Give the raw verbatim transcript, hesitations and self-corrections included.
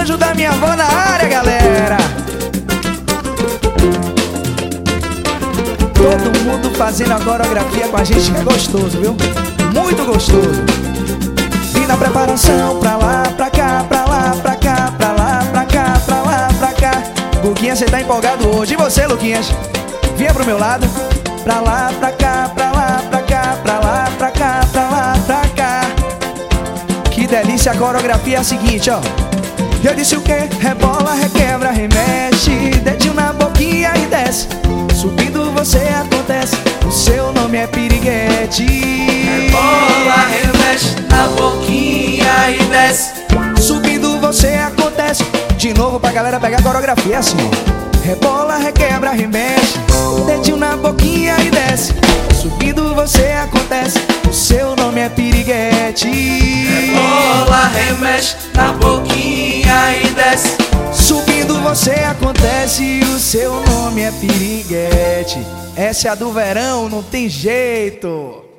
Anjo da minha avó na área, galera. Todo mundo fazendo a coreografia com a gente, que é gostoso, viu? Muito gostoso. E na preparação, pra lá, pra cá, pra lá, pra cá, pra lá, pra cá, pra lá, pra cá. Luquinhas, você tá empolgado hoje. E você, Luquinhas? Vinha pro meu lado. Pra lá, pra cá, pra lá, pra cá, pra lá, pra cá, pra lá, pra cá. Que delícia, a coreografia é a seguinte, ó. Eu disse o quê? Rebola, requebra, remexe, dedinho na boquinha e desce. Subindo você acontece, o seu nome é piriguete. Rebola, remexe na boquinha e desce. Subindo você acontece. De novo pra galera pegar a coreografia assim, ó. Rebola, requebra, remexe, dedinho na boquinha e desce. Subindo você acontece, o seu nome é piriguete. Rebola, remexe na boquinha e desce. Subindo você acontece e o seu nome é piriguete. Essa é a do verão, não tem jeito.